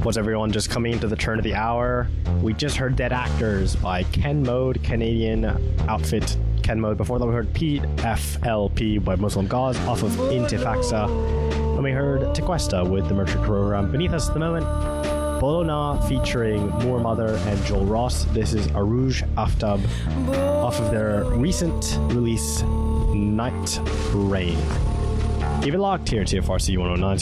What's everyone just coming into the turn of the hour? We just heard Dead Actors by Ken Mode, Canadian outfit Ken Mode. Before that we heard PFLP by Muslim Gauze off of Intifaxa. And we heard Tequesta with the Merchant Program. Beneath us at the moment, Bologna featuring Moore Mother and Joel Ross. This is Arouge Aftab off of their recent release Night Rain. Keep it locked here to FRC 109.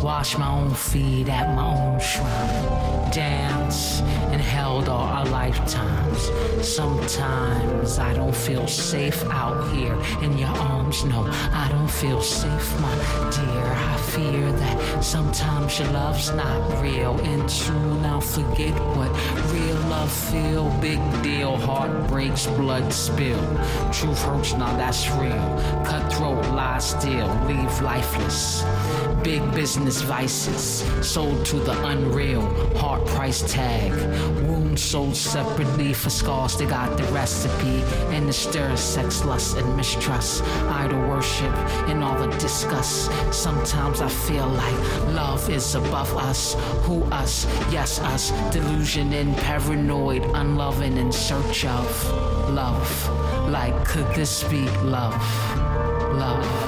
Wash my own feet at my own shrine. Dance and held all our lifetimes. Sometimes I don't feel safe out here in your arms. No, I don't feel safe, my dear. I fear that sometimes your love's not real. And soon I'll forget what real love feel. Big deal, heart breaks, blood spill. Truth hurts, now that's real. Cutthroat, lie still, leave lifeless. Big business vices, sold to the unreal. Heart price tag, wounds sold separately. For scars they got the recipe. And the stir, sex, lust, and mistrust. Idol worship and all the disgust. Sometimes I feel like love is above us. Who us? Yes us. Delusion and paranoid, unloving in search of love. Like could this be love? Love.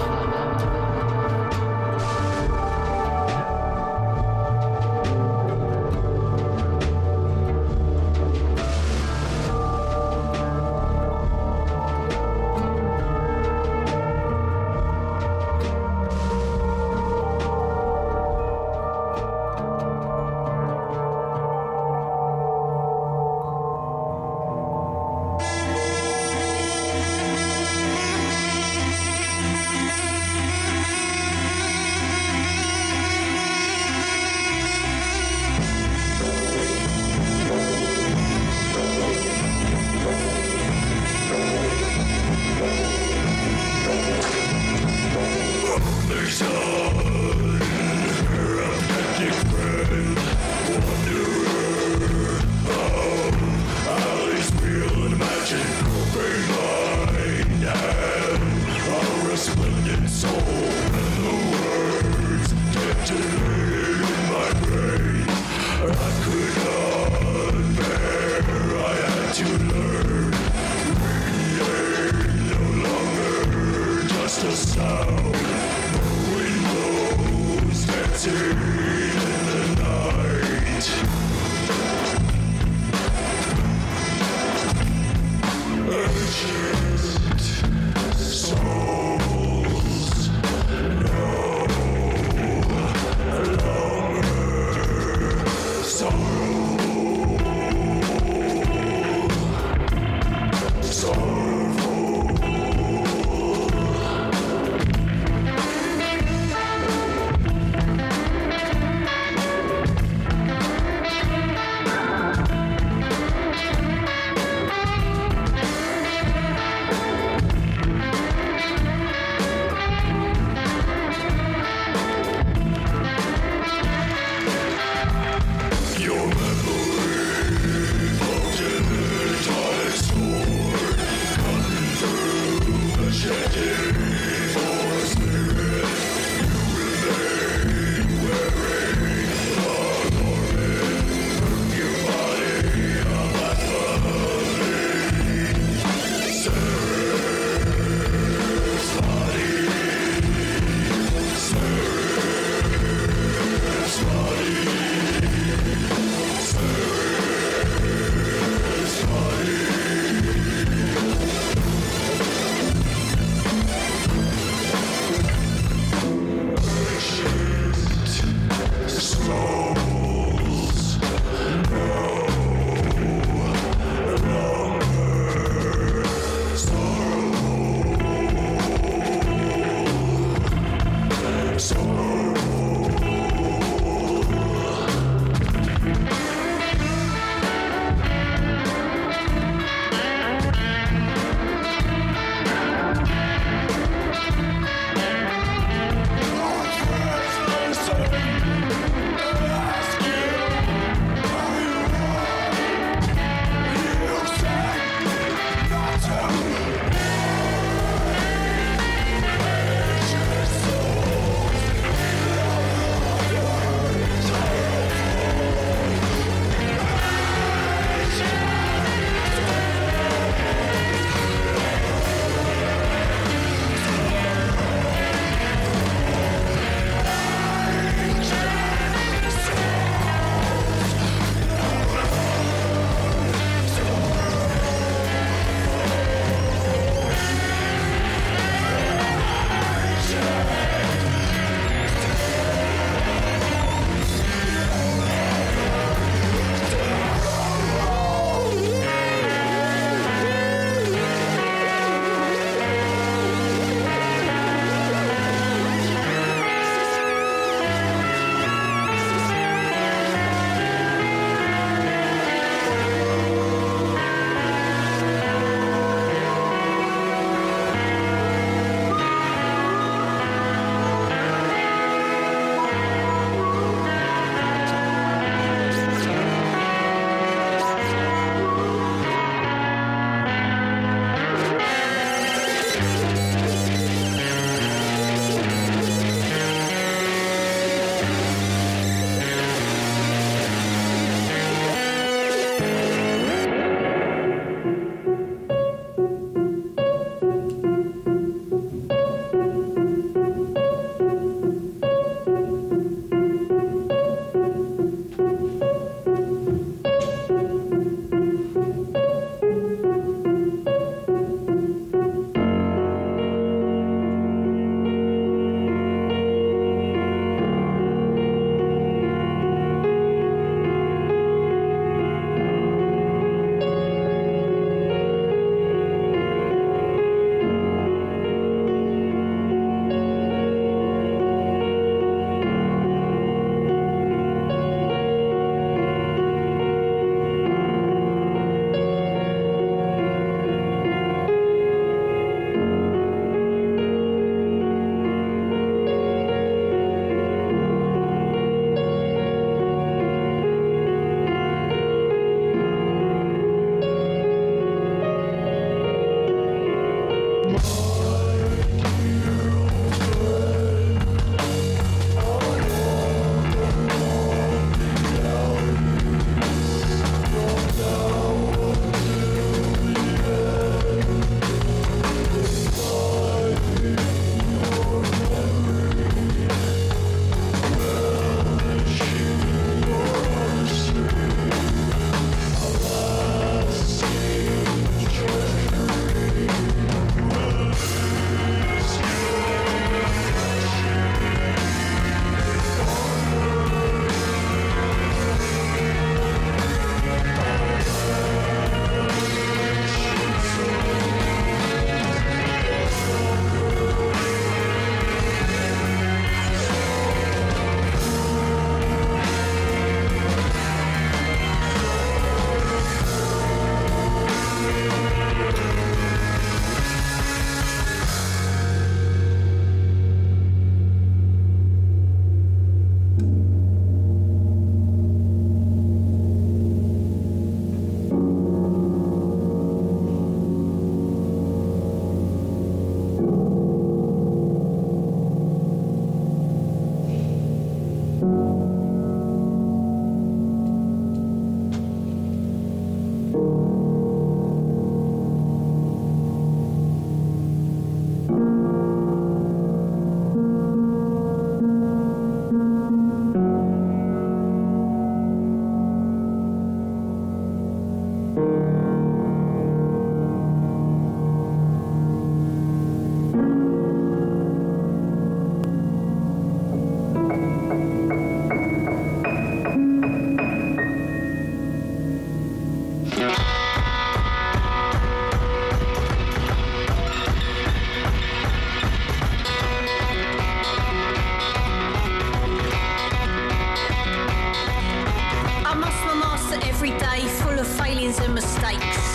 and mistakes,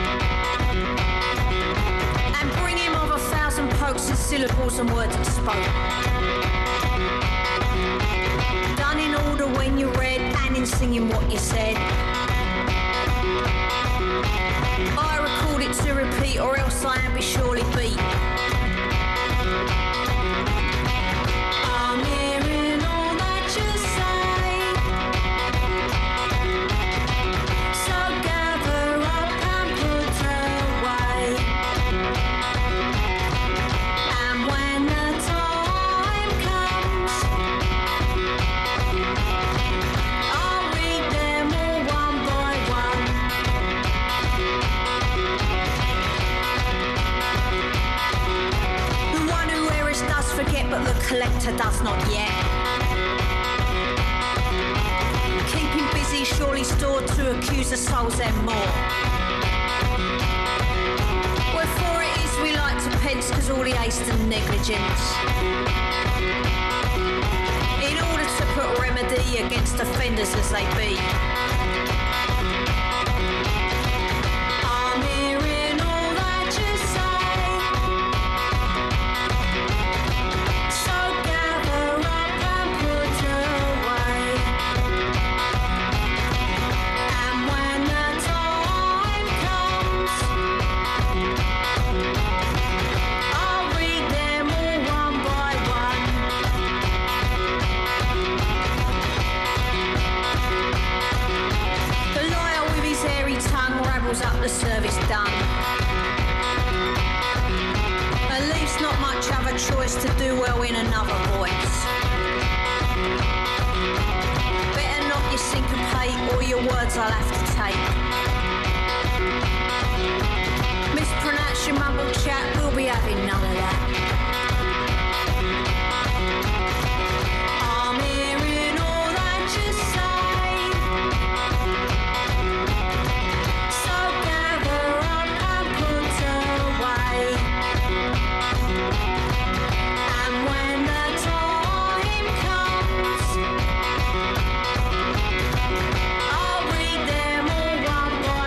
and bring him of 1,000 pokes and syllables and words he spoke. Done in order when you read and in singing what you said. I record it to repeat, or else I am be surely beat. I'm hearing all that you say, so gather up and put away. And when the time comes, I'll read them all one by one. The one who hearers does forget, but the collector does not yet. Keeping busy, surely stored to accuse the souls and more. Wherefore it is we like to pence, cause all the haste and negligence, in order to put remedy against offenders as they be. I'm hearing all that you say, so gather up and put away. And when the time comes, I'll read them all one by one. The liar with his hairy tongue rabbles up the service done, and leaves not much other choice to do well in another voice. Better not you syncopate, or your words I'll have to take. Mispronounce your mumble chat, we'll be having none of that. I'm hearing all that you say, so gather up and put away. And when the time comes, I'll read them all one by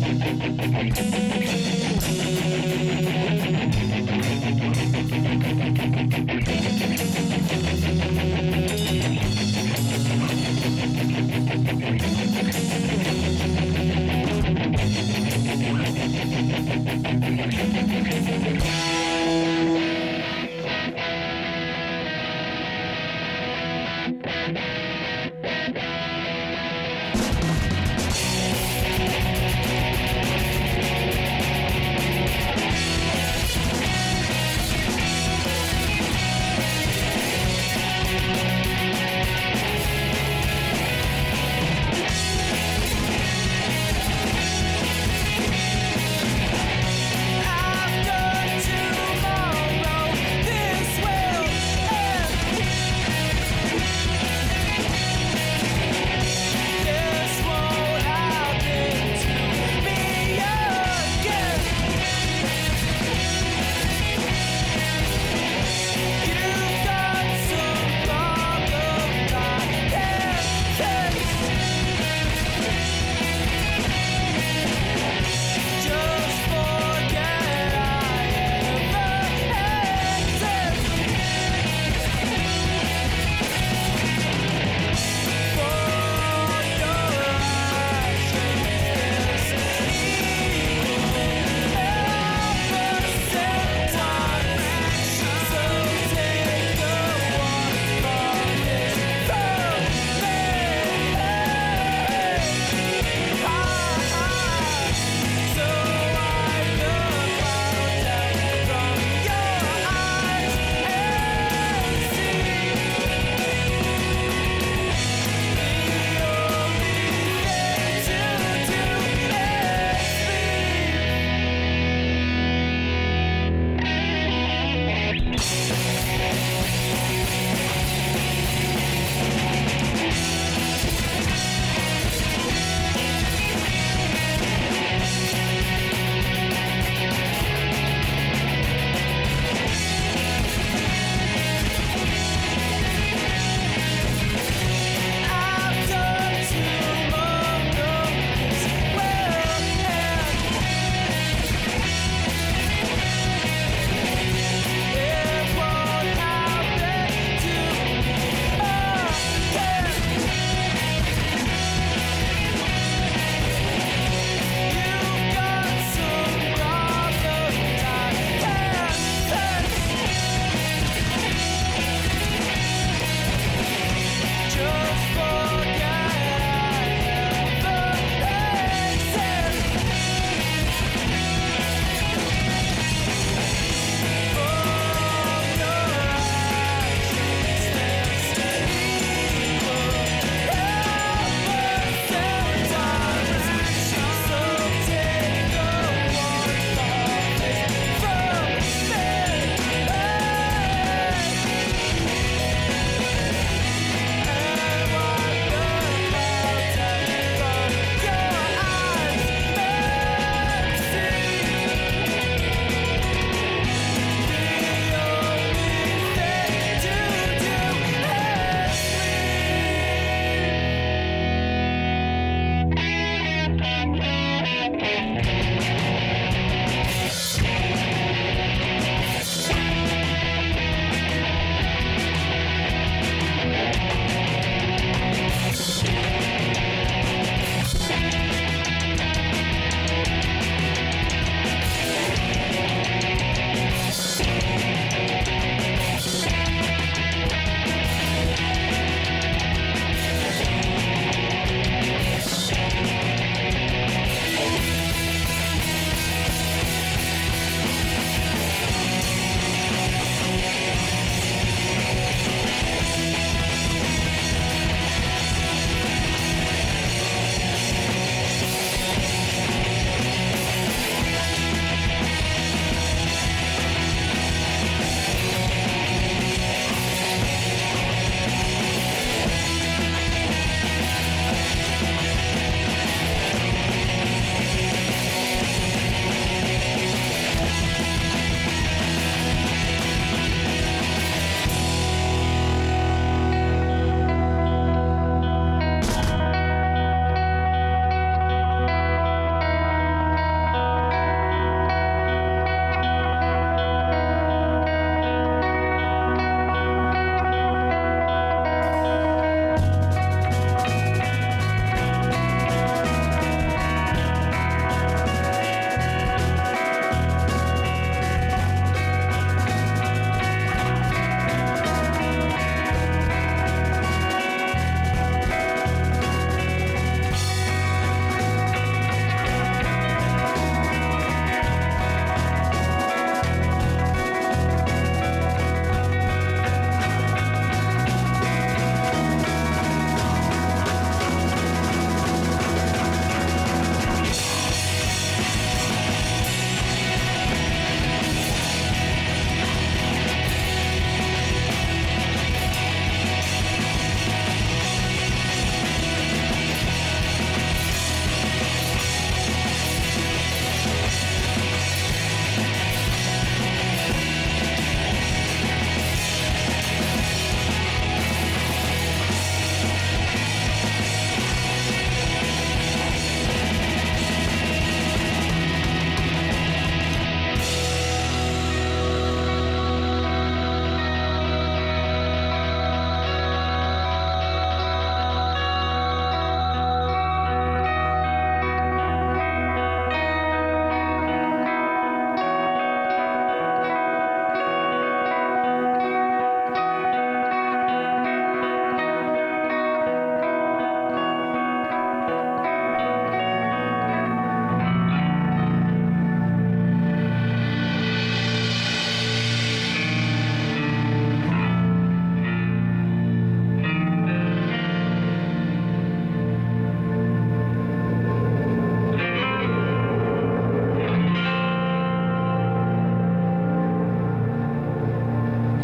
I've got to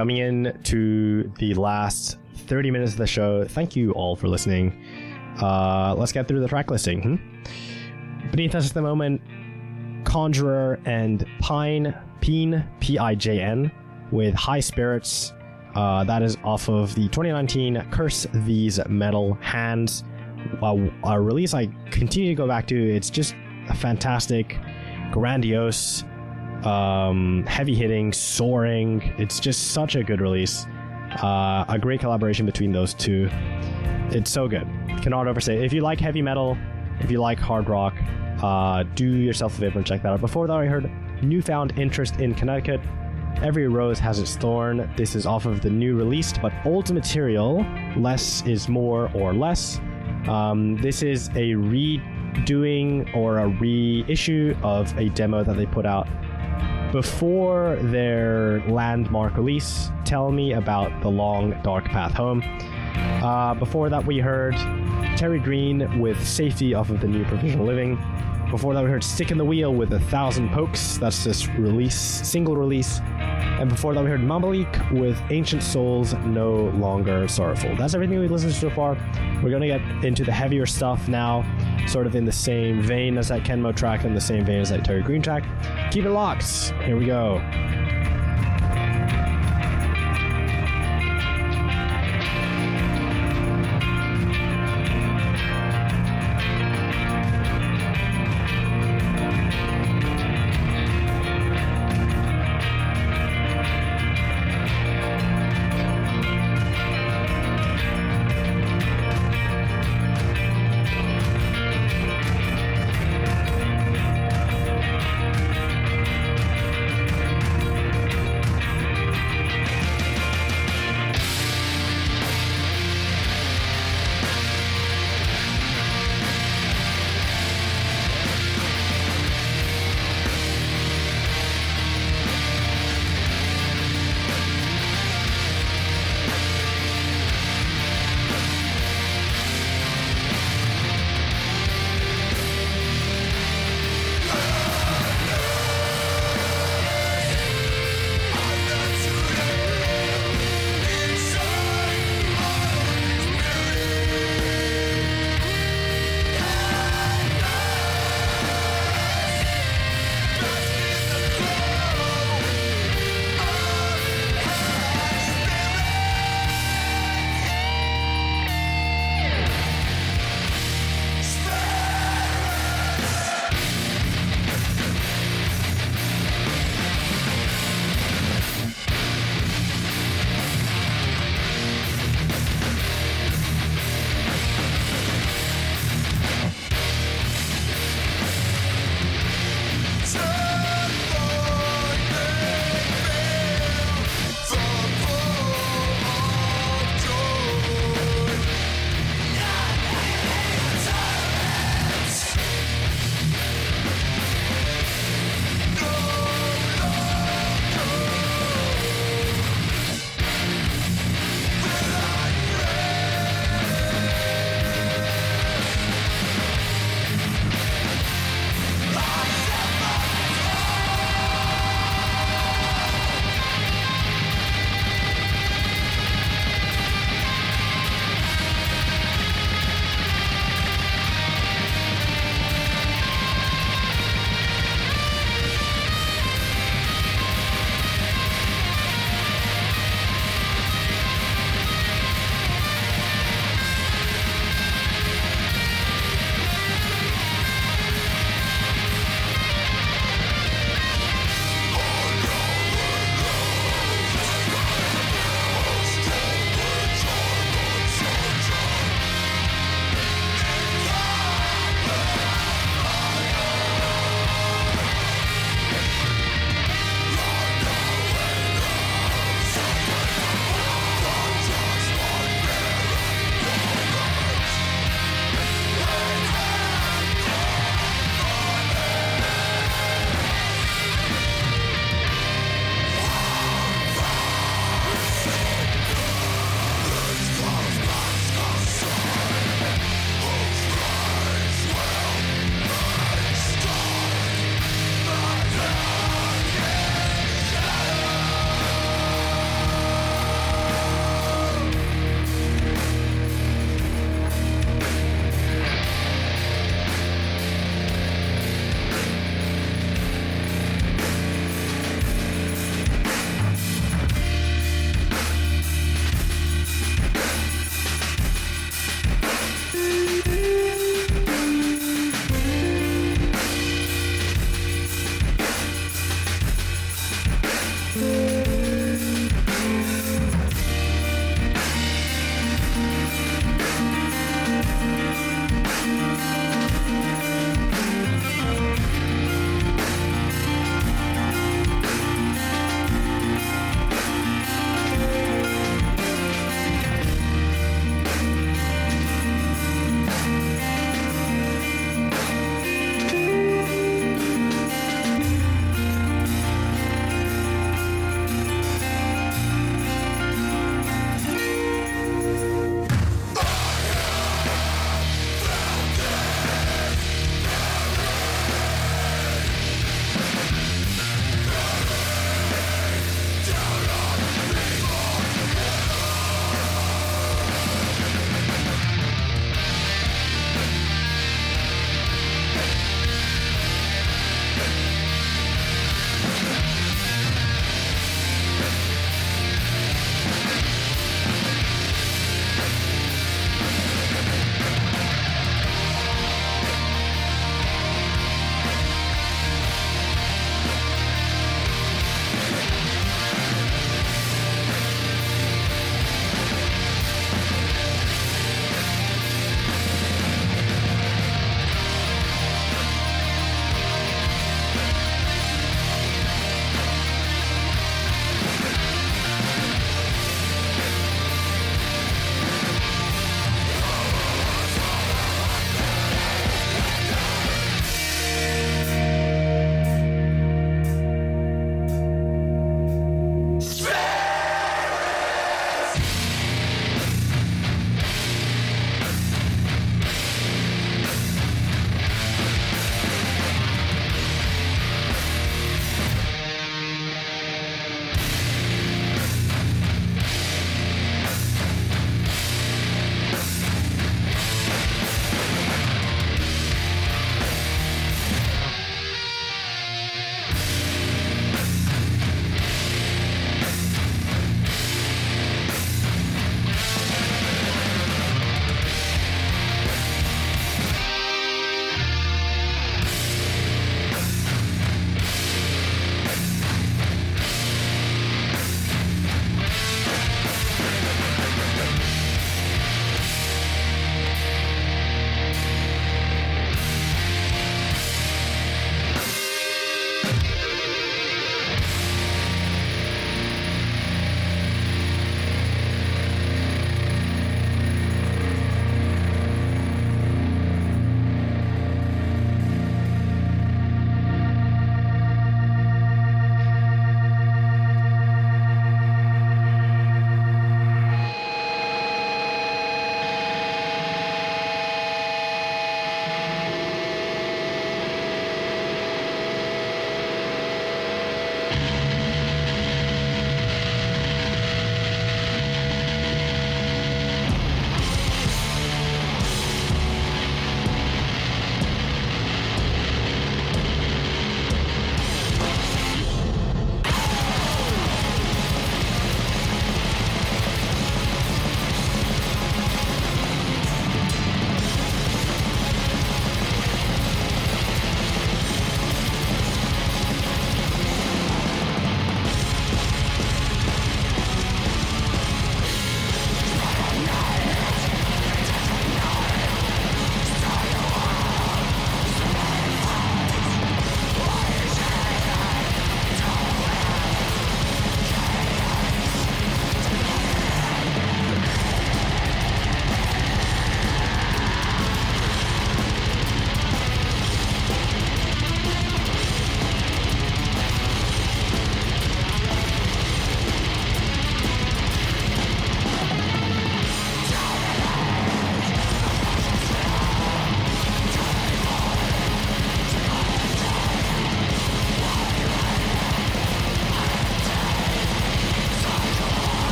coming in to the last 30 minutes of the show. Thank you all for listening. Let's get through the track listing. Beneath us at the moment, Conjurer and Pijn, P-I-J-N, with High Spirits. That is off of the 2019 Curse These Metal Hands, a release I continue to go back to. It's just a fantastic, grandiose, heavy hitting, soaring. It's just such a good release. A great collaboration between those two. It's so good. Cannot overstate it. If you like heavy metal, if you like hard rock, do yourself a favor and check that out. Before that, I heard Newfound Interest in Connecticut. Every Rose Has Its Thorn. This is off of the new released but old material, Less Is More or Less. This is a redoing or a reissue of a demo that they put out before their landmark release, Tell Me About the Long Dark Path Home. Before that, we heard Terry Green with Safety off of the new Provisional Living. Before that, we heard Stick in the Wheel with 1,000 Pokes. That's this single release. And before that, we heard Mamalik with Ancient Souls, No Longer Sorrowful. That's everything we've listened to so far. We're going to get into the heavier stuff now, sort of in the same vein as that Ken Mo track and the same vein as that Terry Green track. Keep it locked. Here we go.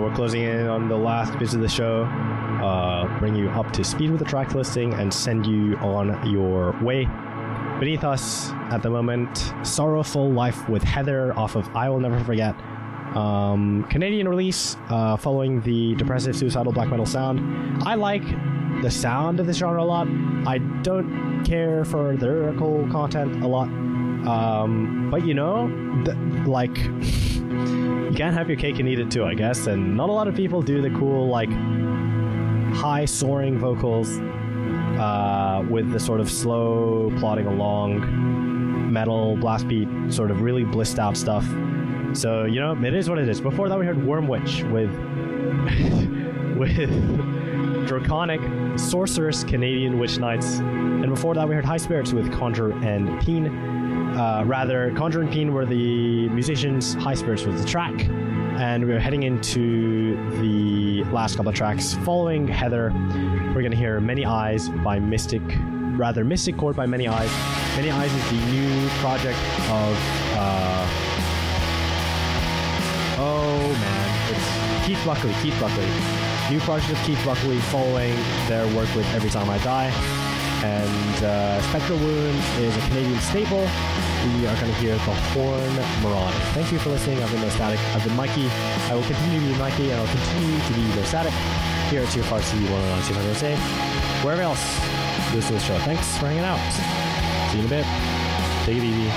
we're closing in on the last bits of the show. Bring you up to speed with the track listing and send you on your way. Beneath us at the moment, Sorrowful Life with Heather off of I Will Never Forget. Canadian release following the depressive suicidal black metal sound. I like the sound of this genre a lot. I don't care for the lyrical content a lot. But you know, like, you can't have your cake and eat it too, I guess. And not a lot of people do the cool, like, high soaring vocals with the sort of slow plodding along metal blast beat, sort of really blissed out stuff. So, you know, it is what it is. Before that, we heard Worm Witch with Draconic Sorceress Canadian Witch Knights. And before that, we heard High Spirits with Conjure and Peen. Conjure and Peen were the musicians, High Spirits was the track. And we're heading into the last couple of tracks. Following Heather, we're going to hear Many Eyes by Mystic Chord by Many Eyes. Many Eyes is the new project of... it's Keith Buckley. New project of Keith Buckley following their work with Every Time I Die. And Spectral Wound is a Canadian staple. We are going to hear the Horn Marauder. Thank you for listening. I've been No Static. I've been Mikey. I will continue to be Mikey, and I'll continue to be No Static here at TFRC 109 USA. Wherever else you listen to the show. Thanks for hanging out. See you in a bit. Take it easy.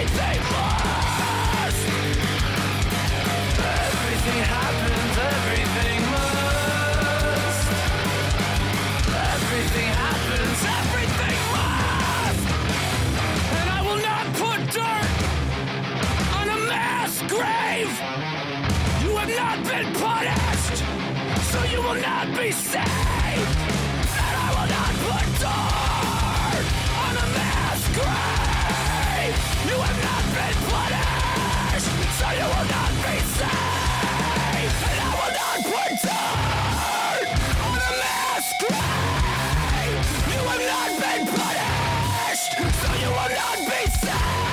everything must. Everything happens, everything must. Everything happens, everything must. And I will not put dirt on a mass grave. You have not been punished, so you will not be saved. And I will not put dirt on a mass grave. You have not been punished, so you will not be saved. And I will not put dirt on a mass grave. You have not been punished, so you will not be saved.